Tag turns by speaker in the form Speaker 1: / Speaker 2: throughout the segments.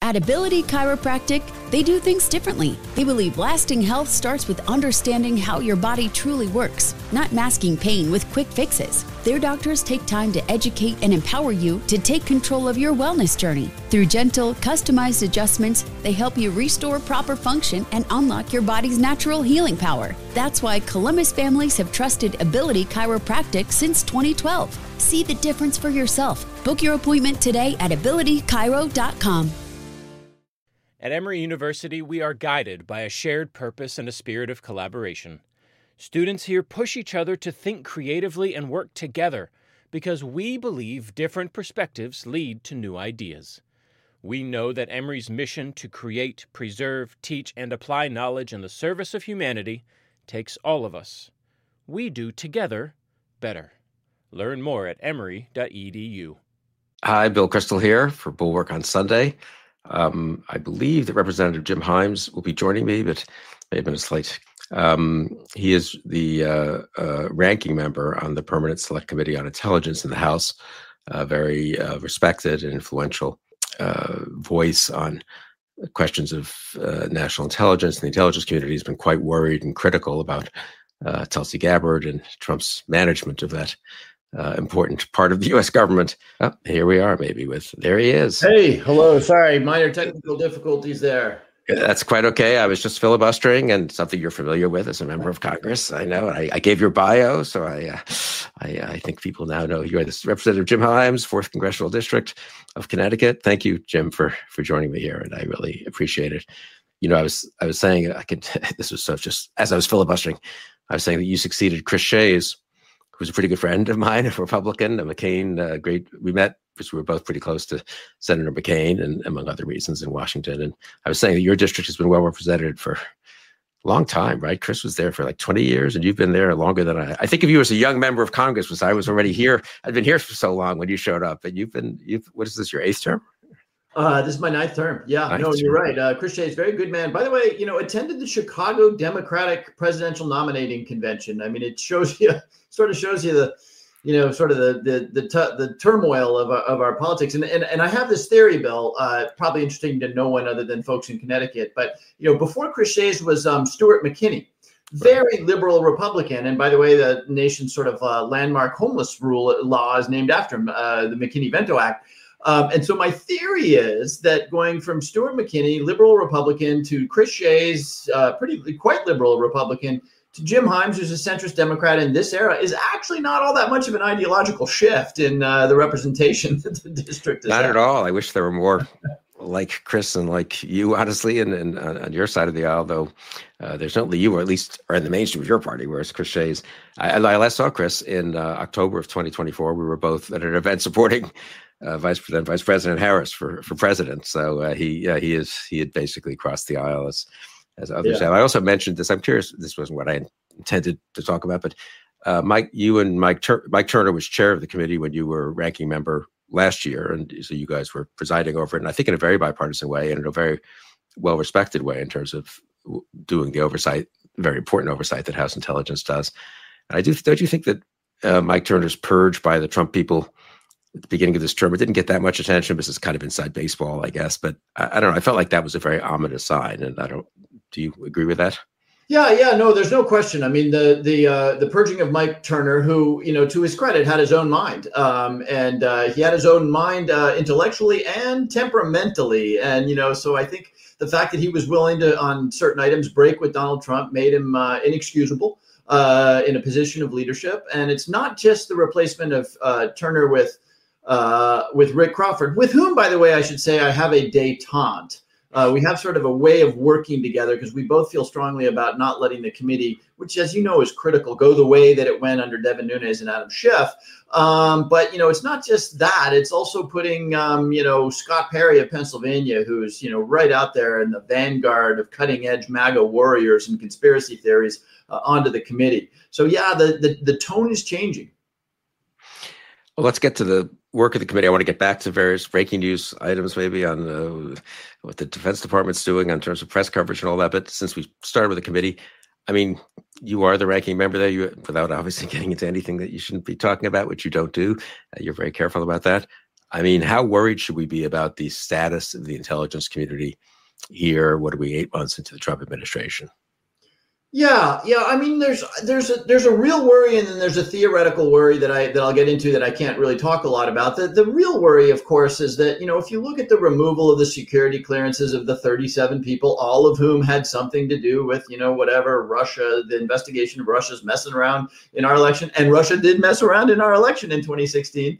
Speaker 1: At Ability Chiropractic, they do things differently. They believe lasting health starts with understanding how your body truly works, not masking pain with quick fixes. Their doctors take time to educate and empower you to take control of your wellness journey. Through gentle, customized adjustments, they help you restore proper function and unlock your body's natural healing power. That's why Columbus families have trusted Ability Chiropractic since 2012. See the difference for yourself. Book your appointment today at abilitychiro.com.
Speaker 2: At Emory University, we are guided by a shared purpose and a spirit of collaboration. Students here push each other to think creatively and work together because we believe different perspectives lead to new ideas. We know that Emory's mission to create, preserve, teach, and apply knowledge in the service of humanity takes all of us. We do together better. Learn more at emory.edu.
Speaker 3: Hi, Bill Kristol here for Bulwark on Sunday. I believe that Representative Jim Himes will be joining me, but may have been a slight. He is the ranking member on the Permanent Select Committee on Intelligence in the House, a very respected and influential voice on questions of national intelligence. And the intelligence community has been quite worried and critical about Tulsi Gabbard and Trump's management of that important part of the U.S. government. Oh, here we are, maybe there he is.
Speaker 4: Hey, hello. Sorry, minor technical difficulties there.
Speaker 3: That's quite okay. I was just filibustering, and something you're familiar with as a member of Congress. I know. I gave your bio, so I think people now know you're this Representative Jim Himes, 4th Congressional District of Connecticut. Thank you, Jim, for joining me here, and I really appreciate it. You know, I was saying this was so just as I was filibustering, I was saying that you succeeded Chris Shays, who's a pretty good friend of mine, a Republican, a McCain, great. We met because we were both pretty close to Senator McCain, and among other reasons in Washington. And I was saying that your district has been well represented for a long time, right? Chris was there for like 20 years, and you've been there longer than I think of you as a young member of Congress, because I was already here. I'd been here for so long when you showed up, and what is this, your 8th term?
Speaker 4: This is my 9th term. Yeah, no, you're right. Chris Shays, very good man. By the way, attended the Chicago Democratic Presidential Nominating Convention. I mean, it shows you the turmoil of our politics. And I have this theory, Bill, probably interesting to no one other than folks in Connecticut. But, before Chris Shays was Stuart McKinney, very liberal Republican. And by the way, the nation's sort of landmark homeless law is named after him, the McKinney-Vento Act. And so my theory is that going from Stuart McKinney, liberal Republican, to Chris Shays, quite liberal Republican, to Jim Himes, who's a centrist Democrat in this era, is actually not all that much of an ideological shift in the representation that the district is.
Speaker 3: Not at all. I wish there were more like Chris and like you, honestly, and on your side of the aisle, though. There's certainly you, or at least are in the mainstream of your party, whereas Chris Shays. I last saw Chris in October of 2024. We were both at an event supporting Vice President Harris for president. So he had basically crossed the aisle as others have. I also mentioned this. I'm curious. This wasn't what I intended to talk about, but Mike Turner was chair of the committee when you were ranking member last year, and so you guys were presiding over it. And I think in a very bipartisan way and in a very well-respected way in terms of doing the oversight, very important oversight that House Intelligence does. And don't you think that Mike Turner's purge by the Trump people at the beginning of this term, it didn't get that much attention because it's kind of inside baseball, I guess. But I don't know. I felt like that was a very ominous sign, and do you agree with that?
Speaker 4: Yeah, no, there's no question. I mean, the purging of Mike Turner, who, to his credit, had his own mind, and he had his own mind intellectually and temperamentally, and so I think the fact that he was willing to, on certain items, break with Donald Trump made him inexcusable in a position of leadership. And it's not just the replacement of Turner with Rick Crawford, with whom, by the way, I should say I have a détente. We have sort of a way of working together because we both feel strongly about not letting the committee, which, as you know, is critical, go the way that it went under Devin Nunes and Adam Schiff. But, it's not just that. It's also putting, Scott Perry of Pennsylvania, who's, right out there in the vanguard of cutting edge MAGA warriors and conspiracy theories onto the committee. So, yeah, the tone is changing.
Speaker 3: Well, let's get to the work of the committee. I want to get back to various breaking news items, maybe on what the Defense Department's doing in terms of press coverage and all that. But since we started with the committee, I mean, you are the ranking member there, without obviously getting into anything that you shouldn't be talking about, which you don't do. You're very careful about that. I mean, how worried should we be about the status of the intelligence community here? What are we, 8 months into the Trump administration?
Speaker 4: Yeah. I mean, there's a real worry, and then there's a theoretical worry that I'll get into that I can't really talk a lot about. The real worry, of course, is that, if you look at the removal of the security clearances of the 37 people, all of whom had something to do with, whatever, Russia, the investigation of Russia's messing around in our election, and Russia did mess around in our election in 2016.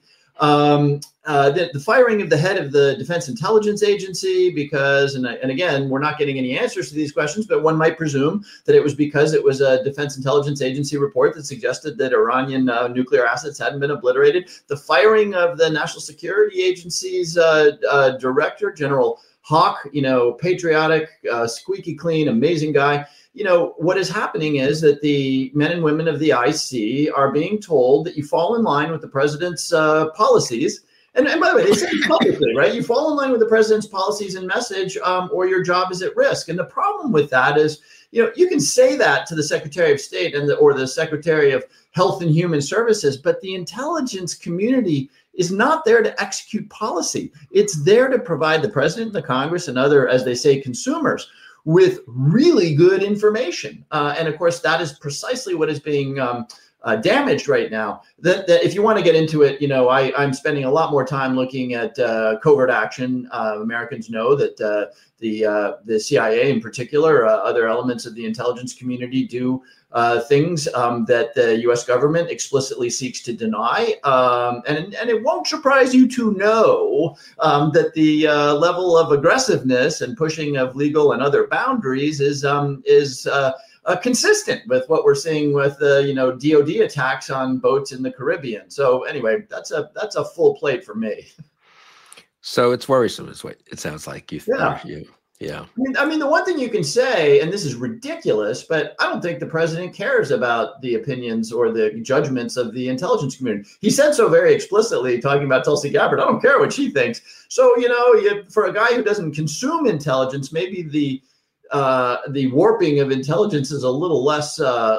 Speaker 4: The firing of the head of the Defense Intelligence Agency, because, and again, we're not getting any answers to these questions, but one might presume that it was because it was a Defense Intelligence Agency report that suggested that Iranian nuclear assets hadn't been obliterated. The firing of the National Security Agency's director, General Hawk, patriotic, squeaky clean, amazing guy. What is happening is that the men and women of the IC are being told that you fall in line with the president's policies. And by the way, they say it publicly, right? You fall in line with the president's policies and message, or your job is at risk. And the problem with that is, you can say that to the Secretary of State or the Secretary of Health and Human Services, but the intelligence community is not there to execute policy. It's there to provide the president, the Congress, and other, as they say, consumers with really good information. And of course, that is precisely what is being damaged right now. That if you want to get into it, I'm spending a lot more time looking at covert action. Americans know that the CIA in particular, other elements of the intelligence community do things that the U.S. government explicitly seeks to deny. And it won't surprise you to know that the level of aggressiveness and pushing of legal and other boundaries is consistent with what we're seeing with DOD attacks on boats in the Caribbean. So anyway, that's a full plate for me.
Speaker 3: So it's worrisome, is what it sounds like. Yeah.
Speaker 4: I mean, the one thing you can say, and this is ridiculous, but I don't think the president cares about the opinions or the judgments of the intelligence community. He said so very explicitly, talking about Tulsi Gabbard. I don't care what she thinks. So, for a guy who doesn't consume intelligence, maybe the warping of intelligence is a little less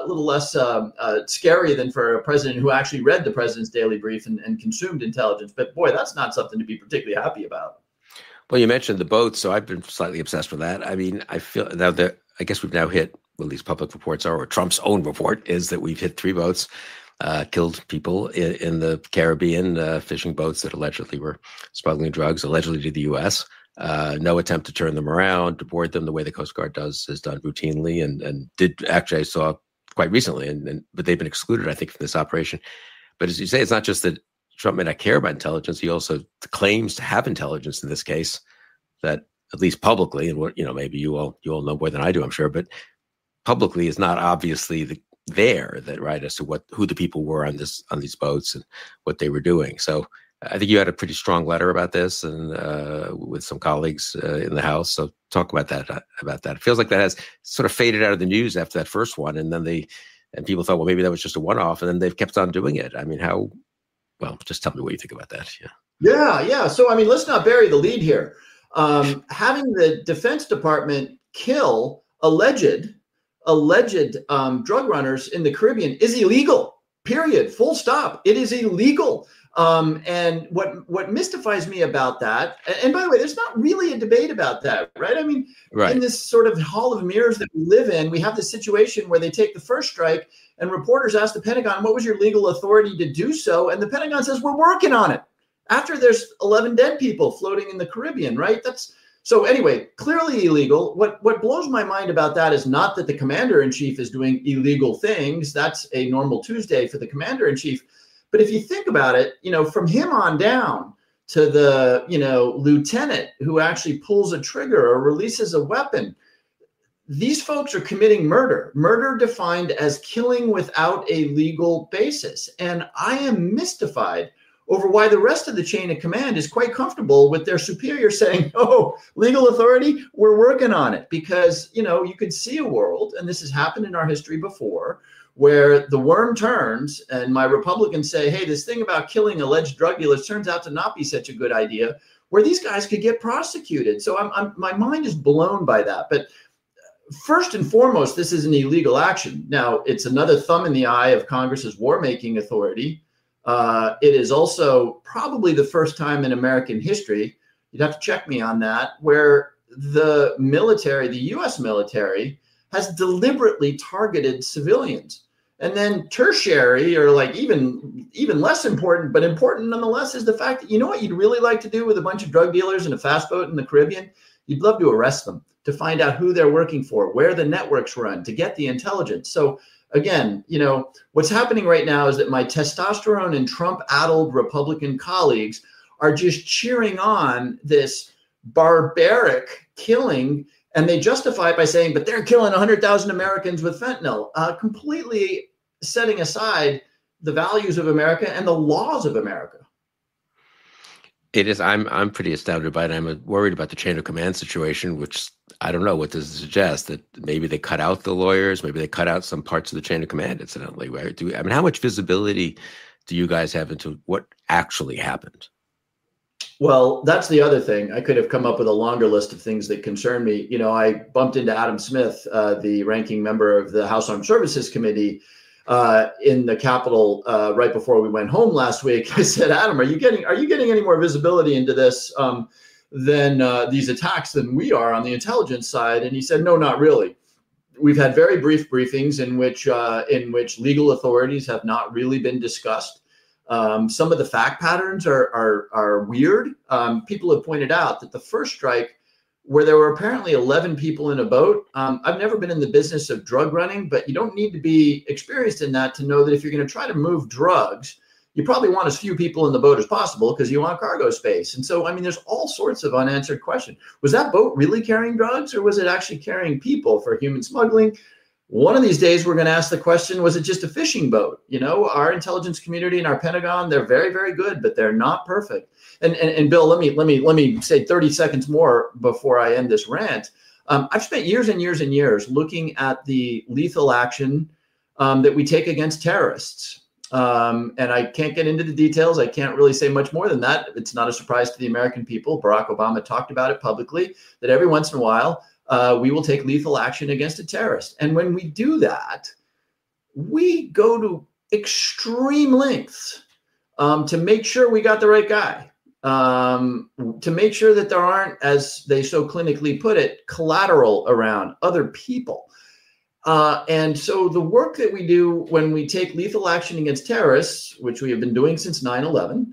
Speaker 4: scary than for a president who actually read the president's daily brief and consumed intelligence. But boy, that's not something to be particularly happy about.
Speaker 3: Well, you mentioned the boats, so I've been slightly obsessed with that. I mean, I feel now that I guess we've now hit, well, these public reports are, or Trump's own report is that we've hit 3 boats, killed people in the Caribbean, fishing boats that allegedly were smuggling drugs, allegedly to the U.S. No attempt to turn them around, to board them the way the Coast Guard has done routinely, and did actually, I saw quite recently, but they've been excluded, I think, from this operation. But as you say, it's not just that Trump may not care about intelligence. He also claims to have intelligence in this case that, at least publicly, and maybe you all know more than I do, I'm sure, but publicly is not obviously right, as to who the people were on these boats and what they were doing. So I think you had a pretty strong letter about this, and with some colleagues in the House. So talk about that. It feels like that has sort of faded out of the news after that first one, and then people thought, well, maybe that was just a one-off, and then they've kept on doing it. I mean, well, just tell me what you think about that.
Speaker 4: Yeah. So, I mean, let's not bury the lead here. Having the Defense Department kill alleged drug runners in the Caribbean is illegal, period, full stop. It is illegal. And what mystifies me about that, and by the way, there's not really a debate about that, right? I mean, right. In this sort of hall of mirrors that we live in, we have this situation where they take the first strike and reporters ask the Pentagon, what was your legal authority to do so? And the Pentagon says, we're working on it. After there's 11 dead people floating in the Caribbean, right? So anyway, clearly illegal. What blows my mind about that is not that the commander-in-chief is doing illegal things. That's a normal Tuesday for the commander-in-chief. But if you think about it, from him on down to the, lieutenant who actually pulls a trigger or releases a weapon, these folks are committing murder defined as killing without a legal basis. And I am mystified over why the rest of the chain of command is quite comfortable with their superior saying, oh, legal authority, we're working on it. Because, you could see a world, and this has happened in our history before, where the worm turns and my Republicans say, hey, this thing about killing alleged drug dealers turns out to not be such a good idea, where these guys could get prosecuted. So my mind is blown by that. But first and foremost, this is an illegal action. Now, it's another thumb in the eye of Congress's war-making authority. It is also probably the first time in American history, you'd have to check me on that, where the military, the U.S. military, has deliberately targeted civilians. And then tertiary, or like even less important, but important nonetheless, is the fact that, you know what you'd really like to do with a bunch of drug dealers in a fast boat in the Caribbean? You'd love to arrest them, to find out who they're working for, where the networks run, to get the intelligence. So again, what's happening right now is that my testosterone and Trump-addled Republican colleagues are just cheering on this barbaric killing, and they justify it by saying, but they're killing 100,000 Americans with fentanyl, completely setting aside the values of America and the laws of America.
Speaker 3: It is. I'm pretty astounded by it. I'm worried about the chain of command situation, which I don't know. What does it suggest? That maybe they cut out the lawyers, maybe they cut out some parts of the chain of command, incidentally. Right? How much visibility do you guys have into what actually happened?
Speaker 4: Well, that's the other thing. I could have come up with a longer list of things that concern me. I bumped into Adam Smith, the ranking member of the House Armed Services Committee, in the Capitol right before we went home last week. I said, Adam, are you getting any more visibility into this than these attacks than we are on the intelligence side? And he said, no, not really. We've had very brief briefings in which legal authorities have not really been discussed. Some of the fact patterns are weird. People have pointed out that the first strike, where there were apparently 11 people in a boat. I've never been in the business of drug running, but you don't need to be experienced in that to know that if you're going to try to move drugs, you probably want as few people in the boat as possible because you want cargo space. And so, there's all sorts of unanswered questions. Was that boat really carrying drugs, or was it actually carrying people for human smuggling? One of these days, we're going to ask the question, was it just a fishing boat? Our intelligence community and our Pentagon, they're very, very good, but they're not perfect. And Bill, let me say 30 seconds more before I end this rant. I've spent years and years and years looking at the lethal action that we take against terrorists. And I can't get into the details. I can't really say much more than that. It's not a surprise to the American people. Barack Obama talked about it publicly, that every once in a while, we will take lethal action against a terrorist. And when we do that, we go to extreme lengths to make sure we got the right guy, to make sure that there aren't, as they so clinically put it, collateral around other people. And so the work that we do when we take lethal action against terrorists, which we have been doing since 9/11,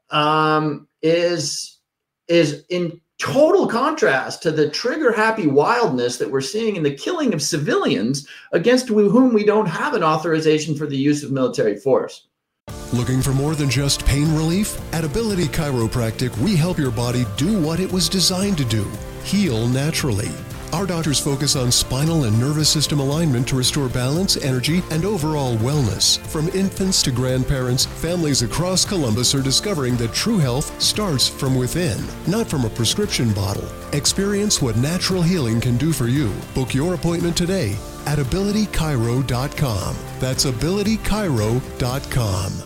Speaker 4: is in total contrast to the trigger-happy wildness that we're seeing in the killing of civilians against whom we don't have an authorization for the use of military force.
Speaker 5: Looking for more than just pain relief? At Ability Chiropractic, we help your body do what it was designed to do: heal naturally. Our doctors focus on spinal and nervous system alignment to restore balance, energy, and overall wellness. From infants to grandparents, families across Columbus are discovering that true health starts from within, not from a prescription bottle. Experience what natural healing can do for you. Book your appointment today at abilitychiro.com. That's abilitychiro.com.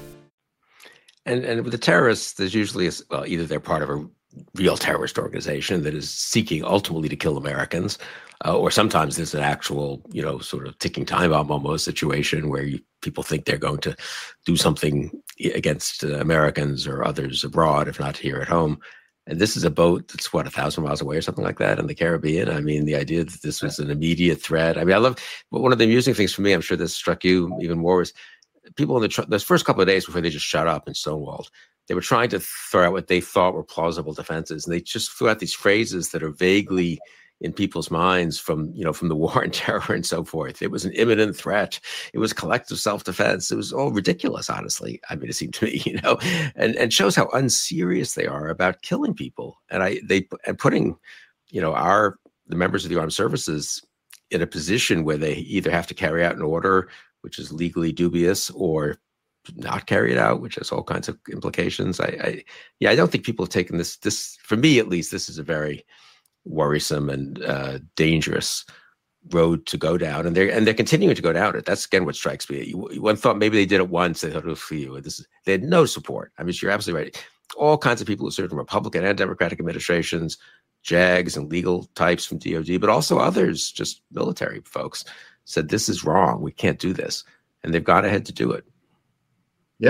Speaker 3: And with the terrorists, there's usually either they're part of a real terrorist organization that is seeking ultimately to kill Americans, or sometimes there's an actual, sort of ticking time bomb almost situation where people think they're going to do something against Americans or others abroad, if not here at home. And this is a boat that's 1,000 miles away or something like that in the Caribbean. The idea that this was an immediate threat. I love one of the amusing things for me, I'm sure this struck you even more, was people in those first couple of days before they just shut up and stonewalled. They were trying to throw out what they thought were plausible defenses, and they just threw out these phrases that are vaguely in people's minds from the war on terror and so forth. It was an imminent threat. It was collective self-defense. It was all ridiculous, honestly. It seemed to me, and shows how unserious they are about killing people. And putting, the members of the armed services in a position where they either have to carry out an order which is legally dubious, or not carry it out, which has all kinds of implications. I don't think people have taken this, for me at least, this is a very worrisome and dangerous road to go down, and they're continuing to go down it. That's again what strikes me. One thought maybe they did it once, they thought it was for you. They had no support. You're absolutely right. All kinds of people who served in Republican and Democratic administrations, JAGs and legal types from DOD, but also others, just military folks, said this is wrong. We can't do this, and they've gone ahead to do it.
Speaker 4: Yeah,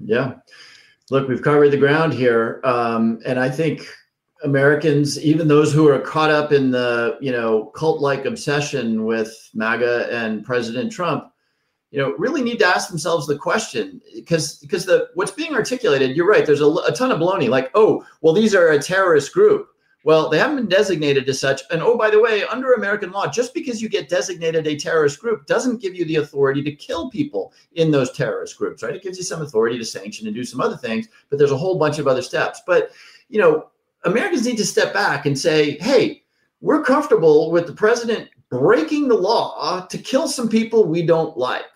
Speaker 4: Yeah. Look, we've covered the ground here. And I think Americans, even those who are caught up in the, cult-like obsession with MAGA and President Trump, really need to ask themselves the question, because what's being articulated, you're right, there's a ton of baloney, like, oh, well, these are a terrorist group. Well, they haven't been designated as such. And oh, by the way, under American law, just because you get designated a terrorist group doesn't give you the authority to kill people in those terrorist groups, right? It gives you some authority to sanction and do some other things, but there's a whole bunch of other steps. But, Americans need to step back and say, hey, we're comfortable with the president breaking the law to kill some people we don't like.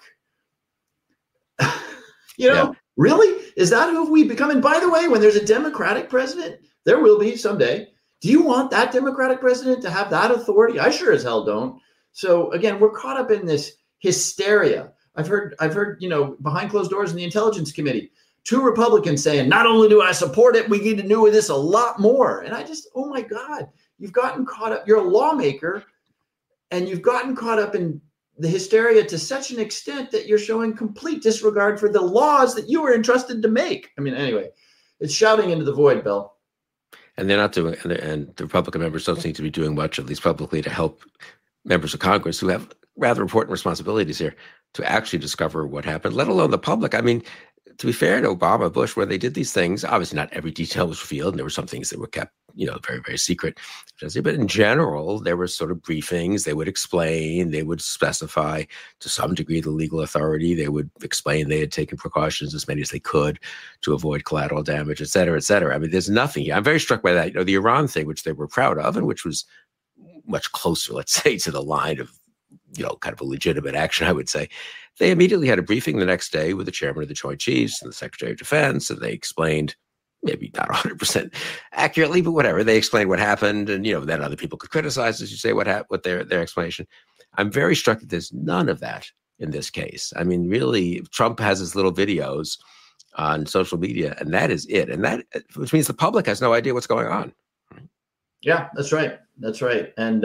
Speaker 4: Really? Is that who we become? And by the way, when there's a Democratic president, there will be someday. Do you want that Democratic president to have that authority? I sure as hell don't. So again, we're caught up in this hysteria. I've heard, behind closed doors in the Intelligence Committee, 2 Republicans saying, not only do I support it, we need to do this a lot more. And I just, oh my God, you've gotten caught up. You're a lawmaker and you've gotten caught up in the hysteria to such an extent that you're showing complete disregard for the laws that you were entrusted to make. I mean, anyway, it's shouting into the void, Bill.
Speaker 3: And they're not doing, and the Republican members don't seem to be doing much, at least publicly, to help members of Congress who have rather important responsibilities here to actually discover what happened, let alone the public. I mean, to be fair to Obama, Bush, where they did these things, obviously not every detail was revealed, and there were some things that were kept, very, very secret. But in general, there were sort of briefings. They would explain, they would specify to some degree the legal authority. They would explain they had taken precautions, as many as they could, to avoid collateral damage, et cetera, et cetera. I mean, there's nothing here. I'm very struck by that. The Iran thing, which they were proud of, and which was much closer, let's say, to the line of, kind of a legitimate action, I would say. They immediately had a briefing the next day with the chairman of the Joint Chiefs and the Secretary of Defense, and they explained, maybe not 100% accurately, but whatever. They explained what happened, and then other people could criticize, as you say, what their explanation. I'm very struck that there's none of that in this case. I mean, really, Trump has his little videos on social media, and that is it. And that, which means the public has no idea what's going on.
Speaker 4: Yeah, that's right. That's right. And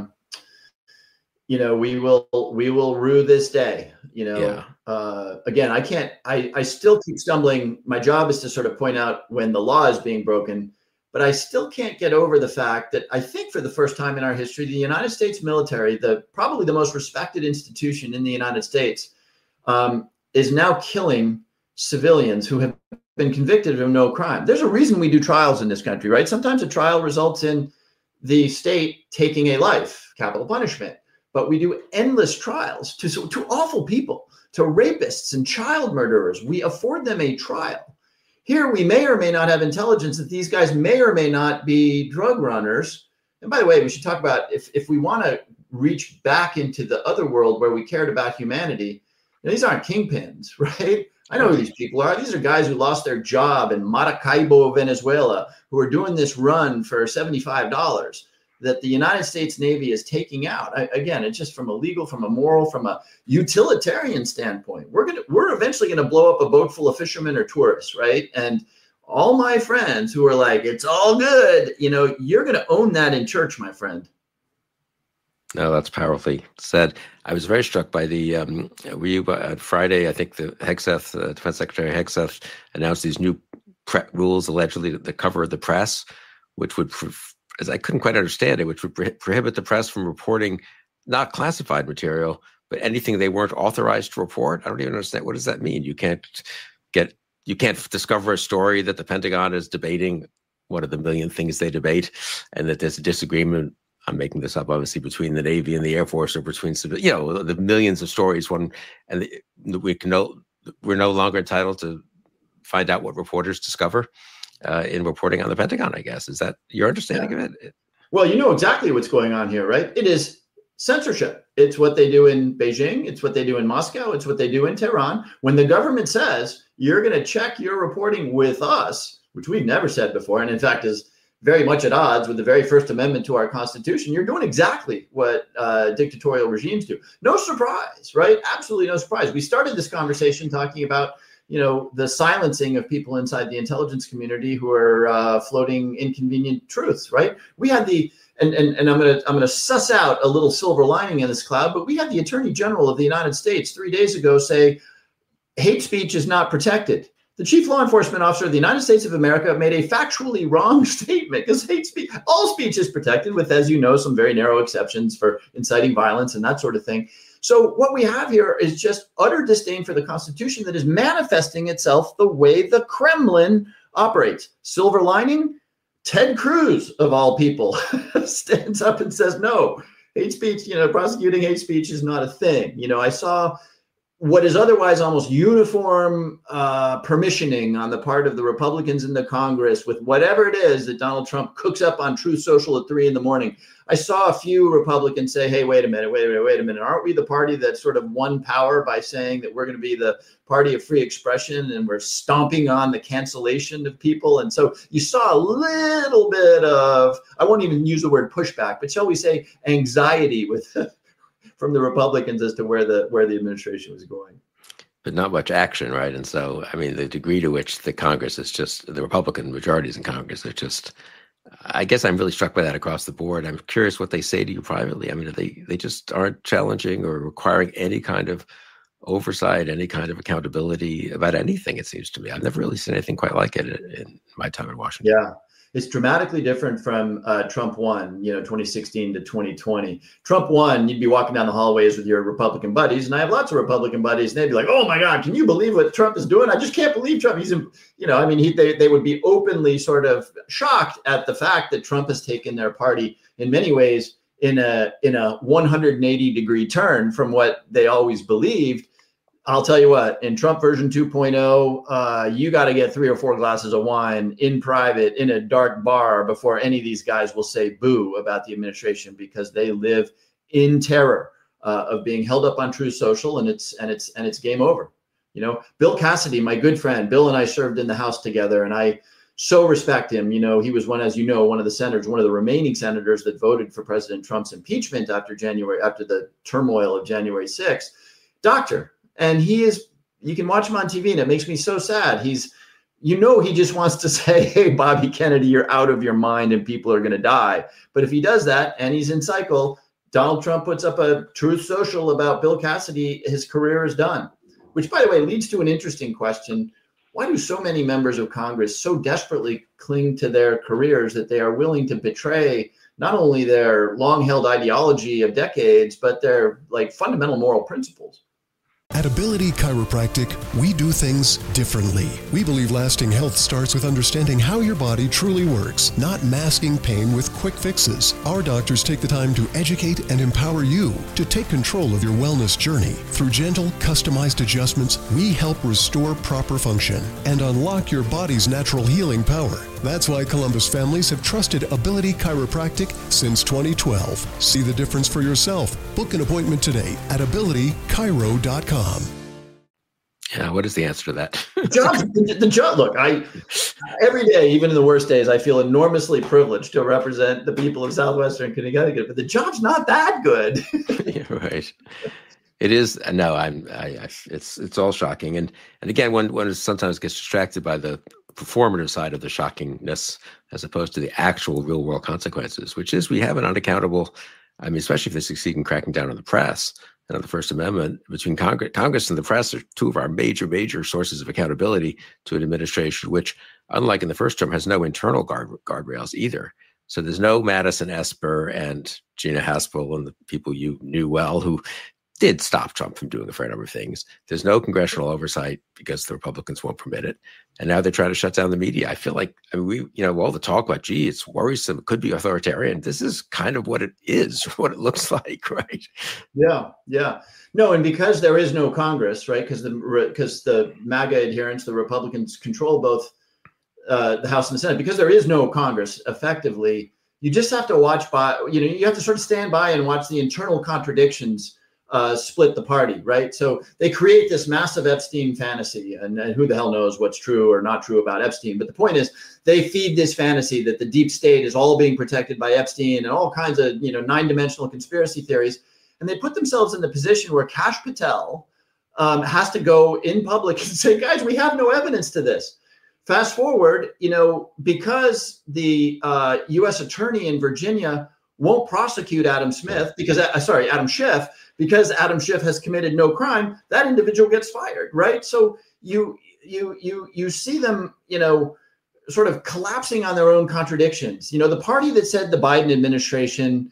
Speaker 4: we will rue this day. Again, I still keep stumbling. My job is to sort of point out when the law is being broken, but I still can't get over the fact that I think for the first time in our history, the United States military, probably the most respected institution in the United States, is now killing civilians who have been convicted of no crime. There's a reason we do trials in this country, right? Sometimes a trial results in the state taking a life, capital punishment. But we do endless trials to awful people, to rapists and child murderers. We afford them a trial. Here, we may or may not have intelligence that these guys may or may not be drug runners. And by the way, we should talk about if we want to reach back into the other world where we cared about humanity, these aren't kingpins, right? I know who these people are. These are guys who lost their job in Maracaibo, Venezuela, who are doing this run for $75. That the United States Navy is taking out. Again, it's just from a legal, from a moral, from a utilitarian standpoint. We're eventually going to blow up a boat full of fishermen or tourists, right? And all my friends who are like, it's all good, you're going to own that in church, my friend.
Speaker 3: No, that's powerfully said. I was very struck by on Friday, I think the Hegseth, Defense Secretary Hegseth, announced these new rules allegedly that cover the press, which would as I couldn't quite understand it, which would prohibit the press from reporting not classified material, but anything they weren't authorized to report. I don't even understand. What does that mean? You can't discover a story that the Pentagon is debating, one of the million things they debate, and that there's a disagreement. I'm making this up, obviously, between the Navy and the Air Force, or between the millions of stories. We're no longer entitled to find out what reporters discover in reporting on the Pentagon, I guess. Is that your understanding of it?
Speaker 4: Well, you know exactly what's going on here, right? It is censorship. It's what they do in Beijing. It's what they do in Moscow. It's what they do in Tehran. When the government says, you're going to check your reporting with us, which we've never said before, and in fact is very much at odds with the very First Amendment to our Constitution, you're doing exactly what dictatorial regimes do. No surprise, right? Absolutely no surprise. We started this conversation talking about the silencing of people inside the intelligence community who are floating inconvenient truths, right? We had and I'm gonna suss out a little silver lining in this cloud, but we had the Attorney General of the United States 3 days ago say hate speech is not protected. the chief law enforcement officer of the United States of America made a factually wrong statement, because hate speech, all speech is protected with, as you know, some very narrow exceptions for inciting violence and that sort of thing. So what we have here is just utter disdain for the Constitution that is manifesting itself the way the Kremlin operates. Silver lining, Ted Cruz, of all people, stands up and says, no, hate speech, prosecuting hate speech is not a thing. I saw what is otherwise almost uniform permissioning on the part of the Republicans in the Congress with whatever it is that Donald Trump cooks up on Truth Social at 3 a.m. I saw a few Republicans say, hey, wait a minute. Aren't we the party that sort of won power by saying that we're going to be the party of free expression and we're stomping on the cancellation of people? And so you saw a little bit of, I won't even use the word pushback, but shall we say anxiety with from the Republicans as to where the administration was going.
Speaker 3: But not much action, right? And so, I mean, the degree to which the Congress is just, the Republican majorities in Congress are just, I guess I'm really struck by that across the board. I'm curious what they say to you privately. I mean, they just aren't challenging or requiring any kind of oversight, any kind of accountability about anything, it seems to me. I've never really seen anything quite like it in my time in Washington.
Speaker 4: Yeah. It's dramatically different from Trump won, 2016 to 2020. Trump won, you'd be walking down the hallways with your Republican buddies, and I have lots of Republican buddies, and they'd be like, oh my God, can you believe what Trump is doing? I just can't believe Trump. He's, they would be openly sort of shocked at the fact that Trump has taken their party in many ways in a 180-degree turn from what they always believed. I'll tell you what, in Trump version 2.0, you got to get 3 or 4 glasses of wine in private in a dark bar before any of these guys will say boo about the administration, because they live in terror of being held up on Truth Social, and it's game over. Bill Cassidy, my good friend, Bill and I served in the House together, and I so respect him. He was one of the remaining senators that voted for President Trump's impeachment after the turmoil of January 6th. Doctor. And you can watch him on TV, and it makes me so sad. He just wants to say, hey, Bobby Kennedy, you're out of your mind and people are going to die. But if he does that and he's in cycle, Donald Trump puts up a Truth Social about Bill Cassidy, his career is done. Which, by the way, leads to an interesting question. Why do so many members of Congress so desperately cling to their careers that they are willing to betray not only their long-held ideology of decades, but their fundamental moral principles?
Speaker 5: At Ability Chiropractic, we do things differently. We believe lasting health starts with understanding how your body truly works, not masking pain with quick fixes. Our doctors take the time to educate and empower you to take control of your wellness journey. Through gentle, customized adjustments, we help restore proper function and unlock your body's natural healing power. That's why Columbus families have trusted Ability Chiropractic since 2012. See the difference for yourself. Book an appointment today at abilitychiro.com.
Speaker 3: Yeah, what is the answer to that?
Speaker 4: Look, every day, even in the worst days, I feel enormously privileged to represent the people of Southwestern Connecticut, but the job's not that good.
Speaker 3: Yeah, right. It is. No, it's all shocking. And again, one sometimes gets distracted by the performative side of the shockingness as opposed to the actual real world consequences, which is we have an unaccountable, especially if they succeed in cracking down on the press and on the First Amendment, between Congress and the press are two of our major sources of accountability to an administration, which, unlike in the first term, has no internal guardrails either. So there's no Madison Esper and Gina Haspel and the people you knew well who did stop Trump from doing a fair number of things. There's no congressional oversight because the Republicans won't permit it. And now they're trying to shut down the media. I feel like, all the talk about, it's worrisome, it could be authoritarian. This is kind of what it is, what it looks like, right?
Speaker 4: Yeah. No, and because there is no Congress, right? Because the MAGA adherents, the Republicans control both the House and the Senate. Because there is no Congress, effectively, you just have to watch you have to sort of stand by and watch the internal contradictions split the party, right? So they create this massive Epstein fantasy, and who the hell knows what's true or not true about Epstein. But the point is, they feed this fantasy that the deep state is all being protected by Epstein and all kinds of, 9-dimensional conspiracy theories. And they put themselves in the position where Kash Patel has to go in public and say, guys, we have no evidence to this. Fast forward, because the U.S. attorney in Virginia won't prosecute Adam Schiff because Adam Schiff has committed no crime, that individual gets fired, right? So you see them, sort of collapsing on their own contradictions. The party that said the Biden administration,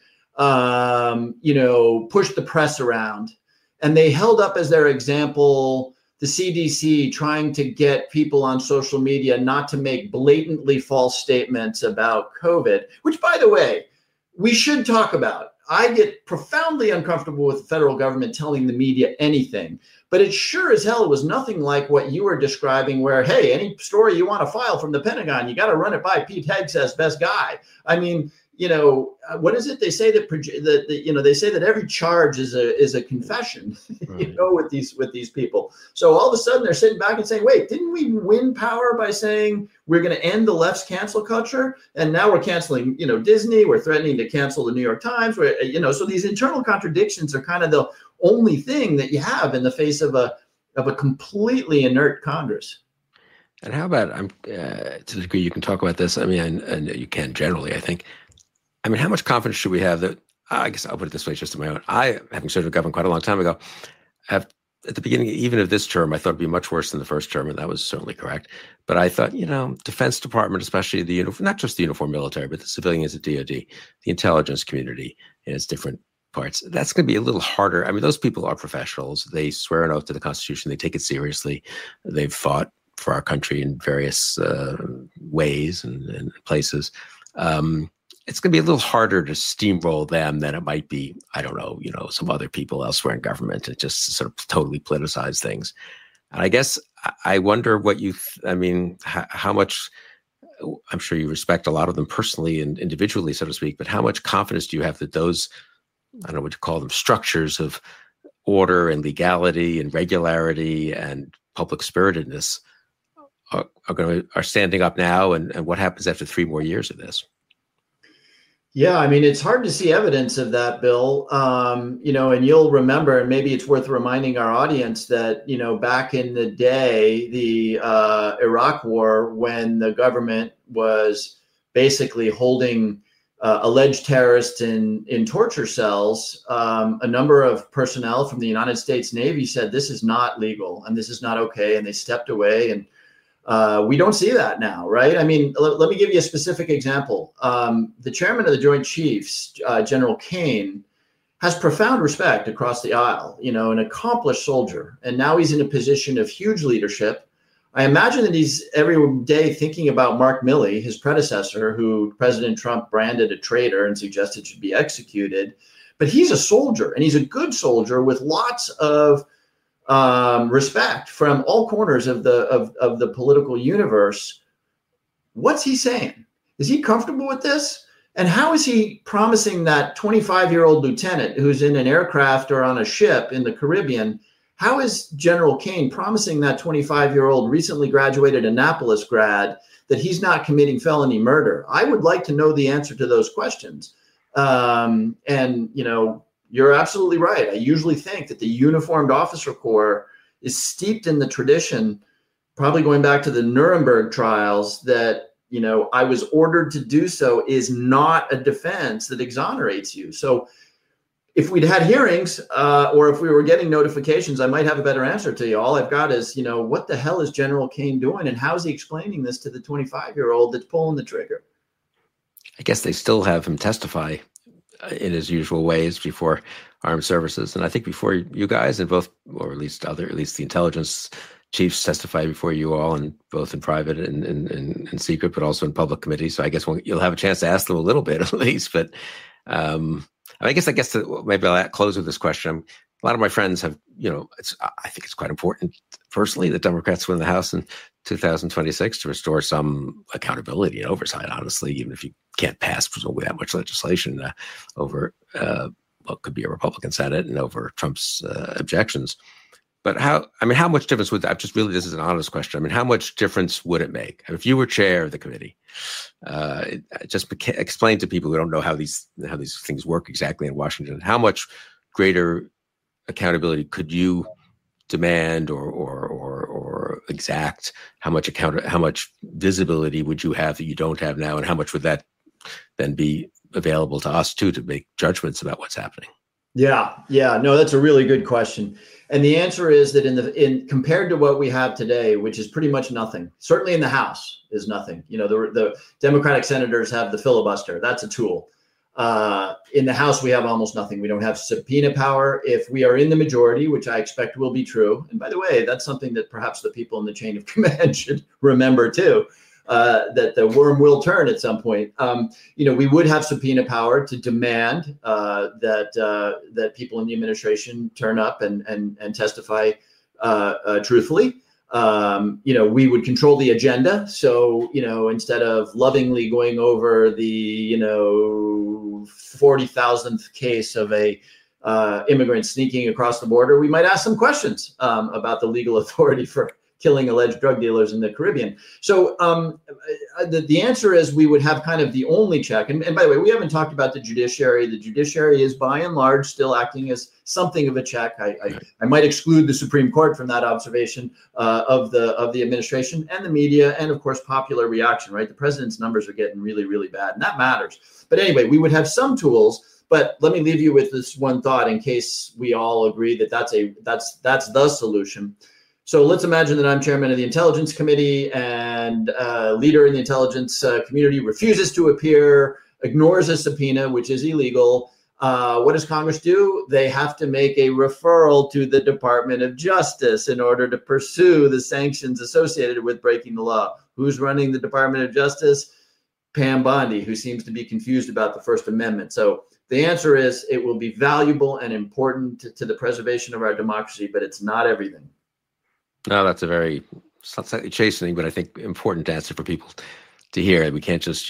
Speaker 4: pushed the press around, and they held up as their example the CDC trying to get people on social media not to make blatantly false statements about COVID, which, by the way, we should talk about. I get profoundly uncomfortable with the federal government telling the media anything, but it sure as hell was nothing like what you were describing where, hey, any story you want to file from the Pentagon, you got to run it by Pete Hegseth, best guy. I mean, what is it? They say they say that every charge is a confession, with these people. So all of a sudden they're sitting back and saying, wait, didn't we win power by saying we're going to end the left's cancel culture? And now we're canceling, Disney, we're threatening to cancel the New York Times, so these internal contradictions are kind of the only thing that you have in the face of a completely inert Congress.
Speaker 3: And how about, to the degree you can talk about this, I mean, and you can generally, I think, how much confidence should we have that, I guess I'll put it this way, just in my own, having served in government quite a long time ago, at the beginning, even of this term, I thought it'd be much worse than the first term, and that was certainly correct. But I thought, Defense Department, especially not just the uniformed military, but the civilians at DOD, the intelligence community in its different parts, that's going to be a little harder. I mean, those people are professionals. They swear an oath to the Constitution. They take it seriously. They've fought for our country in various ways and places. It's going to be a little harder to steamroll them than it might be, I don't know, some other people elsewhere in government and just sort of totally politicize things. And I guess I wonder what how much, I'm sure you respect a lot of them personally and individually, so to speak, but how much confidence do you have that those, I don't know what you call them, structures of order and legality and regularity and public spiritedness are standing up now, and what happens after 3 more years of this?
Speaker 4: Yeah, I mean, it's hard to see evidence of that, Bill. And you'll remember, and maybe it's worth reminding our audience that, back in the day, the Iraq War, when the government was basically holding alleged terrorists in torture cells, a number of personnel from the United States Navy said, this is not legal and this is not okay. And they stepped away, and we don't see that now, right? I mean, let me give you a specific example. The chairman of the Joint Chiefs, General Kane, has profound respect across the aisle, an accomplished soldier. And now he's in a position of huge leadership. I imagine that he's every day thinking about Mark Milley, his predecessor, who President Trump branded a traitor and suggested should be executed. But he's a soldier, and he's a good soldier with lots of respect from all corners of the political universe. What's he saying? Is he comfortable with this? And how is he promising that 25-year-old lieutenant who's in an aircraft or on a ship in the Caribbean? How is General Kane promising that 25-year-old recently graduated Annapolis grad that he's not committing felony murder? I would like to know the answer to those questions. You're absolutely right. I usually think that the Uniformed Officer Corps is steeped in the tradition, probably going back to the Nuremberg trials, that, I was ordered to do so is not a defense that exonerates you. So if we'd had hearings or if we were getting notifications, I might have a better answer to you. All I've got is, what the hell is General Kane doing? And how is he explaining this to the 25-year-old that's pulling the trigger?
Speaker 3: I guess they still have him testify in his usual ways before armed services. And I think before you guys and both, or at least the intelligence chiefs testify before you all, and both in private and in secret, but also in public committee. So I guess you'll have a chance to ask them a little bit at least. But I guess maybe I'll close with this question. A lot of my friends have, I think it's quite important personally that Democrats win the House in 2026 to restore some accountability and oversight, honestly, even if you can't pass presumably that much legislation over what could be a Republican Senate and over Trump's objections. But how much difference would that, this is an honest question. How much difference would it make? If you were chair of the committee, just explain to people who don't know how these things work exactly in Washington, how much greater accountability could you demand or exact? How much visibility would you have that you don't have now? And how much would that then be available to us too to make judgments about what's happening?
Speaker 4: Yeah, no, that's a really good question. And the answer is that in compared to what we have today, which is pretty much nothing, certainly in the House is nothing. The Democratic senators have the filibuster. That's a tool. In the House, we have almost nothing. We don't have subpoena power. If we are in the majority, which I expect will be true. And by the way, that's something that perhaps the people in the chain of command should remember too. That the worm will turn at some point. We would have subpoena power to demand that people in the administration turn up and testify truthfully. We would control the agenda. So, instead of lovingly going over the 40,000th case of a immigrant sneaking across the border, we might ask some questions about the legal authority for killing alleged drug dealers in the Caribbean. So the answer is we would have kind of the only check. And by the way, we haven't talked about the judiciary. The judiciary is by and large still acting as something of a check. I might exclude the Supreme Court from that observation of the administration and the media and, of course, popular reaction, right? The president's numbers are getting really, really bad, and that matters. But anyway, we would have some tools. But let me leave you with this one thought in case we all agree that that's the solution. So let's imagine that I'm chairman of the Intelligence Committee and a leader in the intelligence community refuses to appear, ignores a subpoena, which is illegal. What does Congress do? They have to make a referral to the Department of Justice in order to pursue the sanctions associated with breaking the law. Who's running the Department of Justice? Pam Bondi, who seems to be confused about the First Amendment. So the answer is it will be valuable and important to the preservation of our democracy, but it's not everything.
Speaker 3: No, that's a very slightly chastening, but I think important answer for people to hear. We can't just,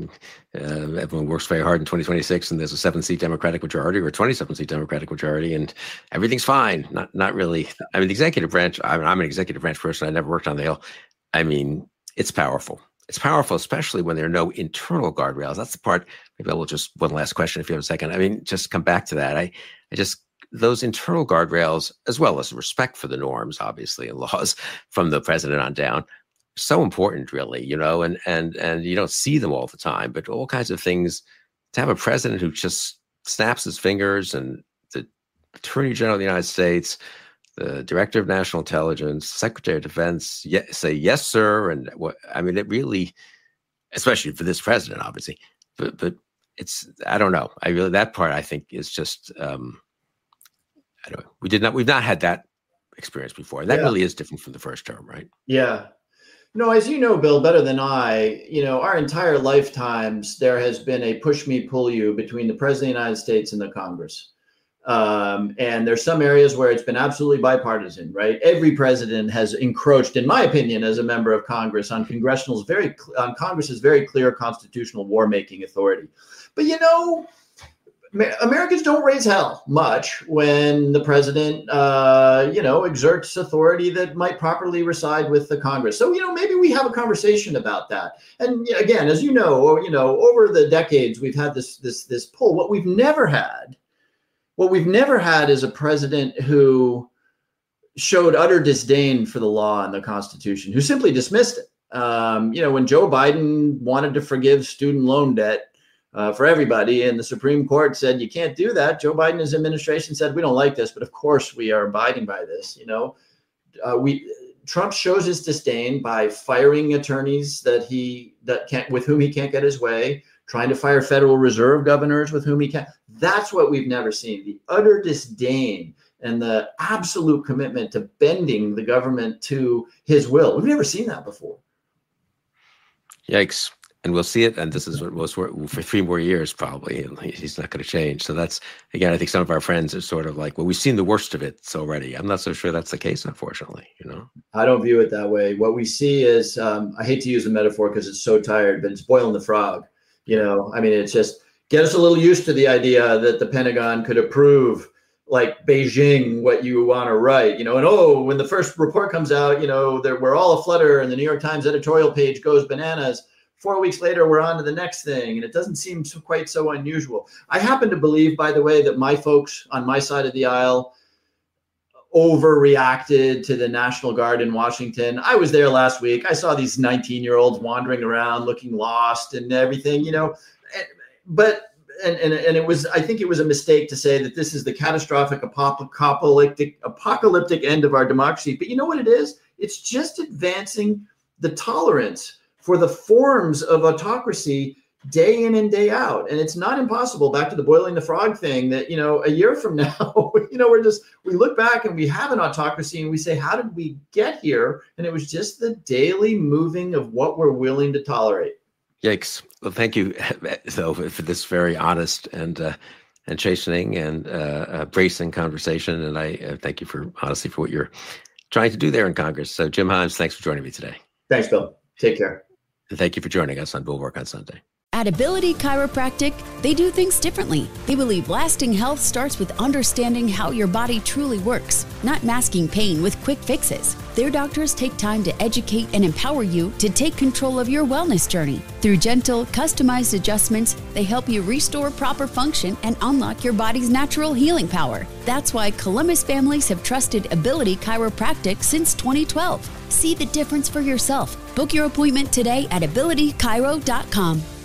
Speaker 3: everyone works very hard in 2026 and there's a 7-seat Democratic majority or a 27-seat Democratic majority and everything's fine. Not really. I mean, the executive branch, I'm an executive branch person. I never worked on the Hill. I mean, it's powerful. It's powerful, especially when there are no internal guardrails. That's the part. Maybe I will just one last question if you have a second. I mean, just come back to that. Those internal guardrails, as well as respect for the norms, obviously, and laws from the president on down, so important, really, and you don't see them all the time, but all kinds of things. To have a president who just snaps his fingers and the Attorney General of the United States, the Director of National Intelligence, Secretary of Defense, say, yes, sir. And it really, especially for this president, obviously, but it's, I don't know. That part I think is just, we've not had that experience before. And that really is different from the first term, right? Yeah.
Speaker 4: No, as you know, Bill, better than I, our entire lifetimes, there has been a push me, pull you between the president of the United States and the Congress. And there's some areas where it's been absolutely bipartisan, right? Every president has encroached, in my opinion, as a member of Congress on Congress's very clear constitutional war-making authority. But, Americans don't raise hell much when the president, exerts authority that might properly reside with the Congress. So, maybe we have a conversation about that. And again, as over the decades, we've had this pull. What we've never had is a president who showed utter disdain for the law and the Constitution, who simply dismissed it. When Joe Biden wanted to forgive student loan debt, for everybody, and the Supreme Court said you can't do that, Joe Biden and his administration said we don't like this, but of course we are abiding by this. Trump shows his disdain by firing attorneys with whom he can't get his way, trying to fire Federal Reserve governors with whom he can't. That's what we've never seen: the utter disdain and the absolute commitment to bending the government to his will. We've never seen that before.
Speaker 3: Yikes. And we'll see it. And this is what for 3 more years, probably. He's not going to change. So that's, again, I think some of our friends are sort of like, well, we've seen the worst of it already. I'm not so sure that's the case, unfortunately.
Speaker 4: I don't view it that way. What we see is, I hate to use a metaphor because it's so tired, but it's boiling the frog. It's just get us a little used to the idea that the Pentagon could approve, like Beijing, what you want to write, when the first report comes out, we're all aflutter and the New York Times editorial page goes bananas. 4 weeks later, we're on to the next thing. And it doesn't seem quite so unusual. I happen to believe, by the way, that my folks on my side of the aisle overreacted to the National Guard in Washington. I was there last week. I saw these 19-year-olds wandering around looking lost and everything, it was, I think it was a mistake to say that this is the catastrophic apocalyptic end of our democracy. But you know what it is? It's just advancing the tolerance for the forms of autocracy day in and day out. And it's not impossible, back to the boiling the frog thing, that, a year from now, we look back and we have an autocracy and we say, how did we get here? And it was just the daily moving of what we're willing to tolerate.
Speaker 3: Yikes. Well, thank you, though, for this very honest and chastening and bracing conversation. And I thank you for, honestly, for what you're trying to do there in Congress. So, Jim Himes, thanks for joining me today.
Speaker 4: Thanks, Bill. Take care.
Speaker 3: And thank you for joining us on Bulwark on Sunday.
Speaker 1: At Ability Chiropractic, they do things differently. They believe lasting health starts with understanding how your body truly works, not masking pain with quick fixes. Their doctors take time to educate and empower you to take control of your wellness journey. Through gentle, customized adjustments, they help you restore proper function and unlock your body's natural healing power. That's why Columbus families have trusted Ability Chiropractic since 2012. See the difference for yourself. Book your appointment today at abilitychiro.com.